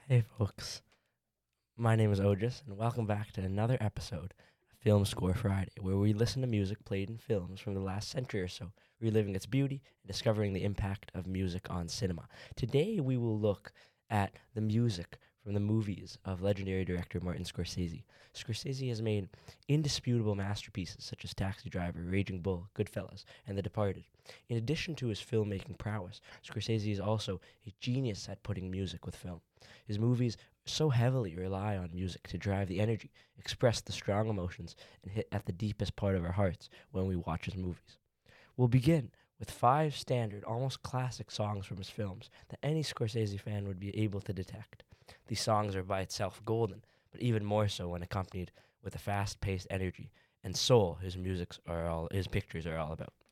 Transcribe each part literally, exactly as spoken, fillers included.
Hey folks, my name is Otis, and welcome back to another episode of Film Score Friday, where we listen to music played in films from the last century or so, reliving its beauty and discovering the impact of music on cinema. Today we will look at the music from the movies of legendary director Martin Scorsese. Scorsese has made indisputable masterpieces such as Taxi Driver, Raging Bull, Goodfellas, and The Departed. In addition to his filmmaking prowess, Scorsese is also a genius at putting music with film. His movies so heavily rely on music to drive the energy, express the strong emotions, and hit at the deepest part of our hearts when we watch his movies. We'll begin with five standard, almost classic songs from his films that any Scorsese fan would be able to detect. These songs are by itself golden, but even more so when accompanied with the fast-paced energy and soul his musics are all his pictures are all about.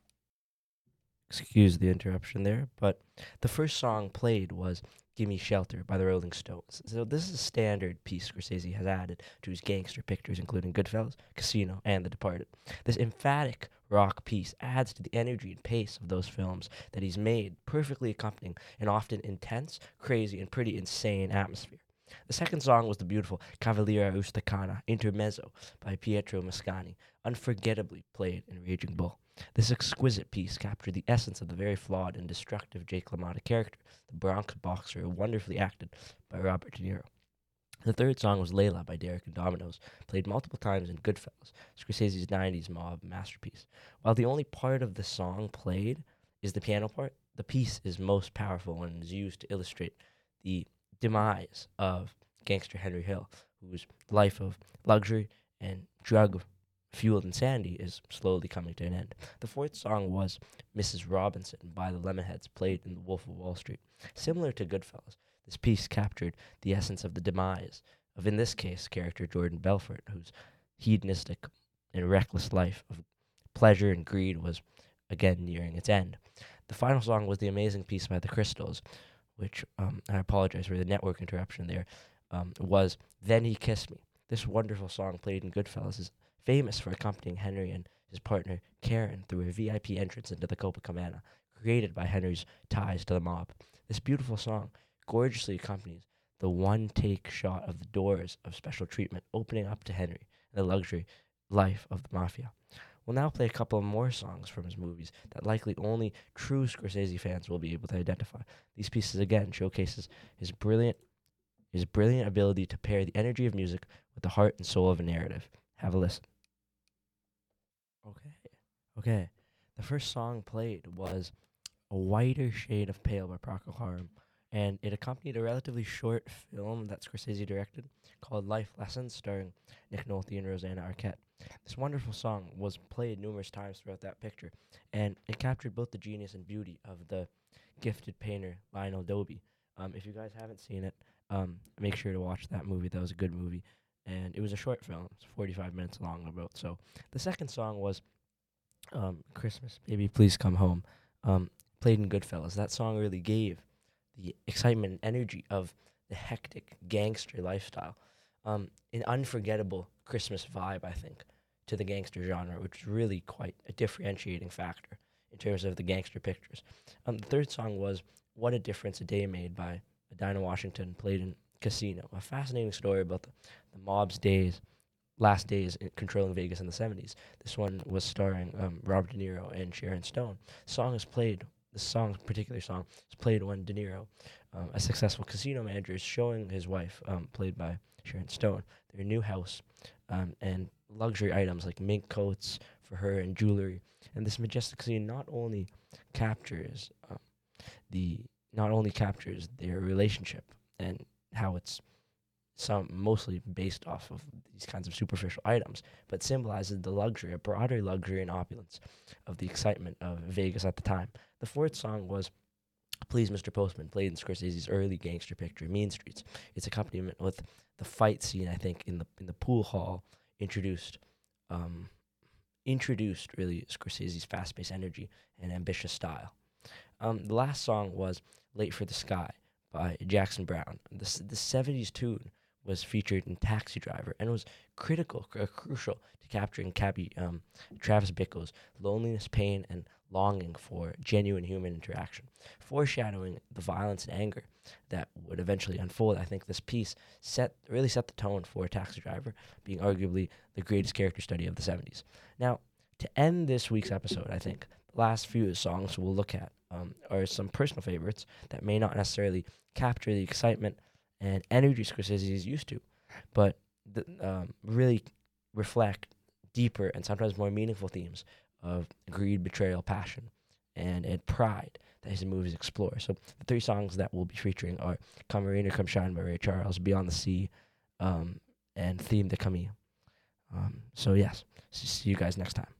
Excuse the interruption there, but the first song played was Gimme Shelter by the Rolling Stones. So this is a standard piece Scorsese has added to his gangster pictures, including Goodfellas, Casino, and The Departed. This emphatic rock piece adds to the energy and pace of those films that he's made, perfectly accompanying an often intense, crazy, and pretty insane atmosphere. The second song was the beautiful Cavaliera Ustakana Intermezzo by Pietro Mascagni, unforgettably played in Raging Bull. This exquisite piece captured the essence of the very flawed and destructive Jake LaMotta character, the Bronx boxer, wonderfully acted by Robert De Niro. The third song was Layla by Derek and Dominoes, played multiple times in Goodfellas, Scorsese's nineties mob masterpiece. While the only part of the song played is the piano part, the piece is most powerful when it is used to illustrate the demise of gangster Henry Hill, whose life of luxury and drug fueled insanity is slowly coming to an end. The fourth song was Missus Robinson by the Lemonheads, played in The Wolf of Wall Street. Similar to Goodfellas, this piece captured the essence of the demise of, in this case, character Jordan Belfort, whose hedonistic and reckless life of pleasure and greed was again nearing its end. The final song was the amazing piece by The Crystals, which, um, I apologize for the network interruption there, um, was Then He Kissed Me. This wonderful song played in Goodfellas is famous for accompanying Henry and his partner Karen through a V I P entrance into the Copacabana, created by Henry's ties to the mob. This beautiful song gorgeously accompanies the one-take shot of the doors of Special Treatment opening up to Henry and the luxury life of the mafia. We'll now play a couple more songs from his movies that likely only true Scorsese fans will be able to identify. These pieces again showcases his brilliant his brilliant ability to pair the energy of music with the heart and soul of a narrative. Have a listen. Okay. Okay. The first song played was A Whiter Shade of Pale by Procol Harum, and it accompanied a relatively short film that Scorsese directed called Life Lessons, starring Nick Nolte and Rosanna Arquette. This wonderful song was played numerous times throughout that picture, and it captured both the genius and beauty of the gifted painter Lionel Dobie. Um, if you guys haven't seen it, um, make sure to watch that movie. That was a good movie. And it was a short film. It's forty-five minutes long about. So the second song was um, Christmas, Baby Please Come Home, um, played in Goodfellas. That song really gave the excitement and energy of the hectic gangster lifestyle. Um, an unforgettable Christmas vibe, I think, to the gangster genre, which is really quite a differentiating factor in terms of the gangster pictures. Um, the third song was What a Difference a Day Made by Dinah Washington, played in Casino, a fascinating story about the, the mob's days, last days in controlling Vegas in the seventies. This one was starring um, Robert De Niro and Sharon Stone. The song is played, the song, particular song, is played when De Niro, um, a successful casino manager, is showing his wife, um, played by Sharon Stone, their new house um, and luxury items like mink coats for her and jewelry. And this majestic scene not only captures um, the not only captures their relationship and how it's some mostly based off of these kinds of superficial items, but symbolizes the luxury, a broader luxury and opulence of the excitement of Vegas at the time. The fourth song was Please Mister Postman, played in Scorsese's early gangster picture, Mean Streets. Its accompaniment with the fight scene, I think, in the in the pool hall introduced um, introduced really Scorsese's fast-paced energy and ambitious style. Um, the last song was Late for the Sky by Jackson Browne. The, s- the seventies tune was featured in Taxi Driver and was critical, cr- crucial to capturing Cabby, um, Travis Bickle's loneliness, pain, and longing for genuine human interaction, foreshadowing the violence and anger that would eventually unfold. I think this piece set really set the tone for Taxi Driver, being arguably the greatest character study of the seventies. Now, to end this week's episode, I think the last few songs we'll look at um, are some personal favorites that may not necessarily capture the excitement and energy Scorsese is used to, but the, um, really reflect deeper and sometimes more meaningful themes of greed, betrayal, passion, and, and pride that his movies explore. So the three songs that we'll be featuring are Come Rain or Come Shine by Ray Charles, Beyond the Sea, um, and Theme de Camille. Um, so yes, see you guys next time.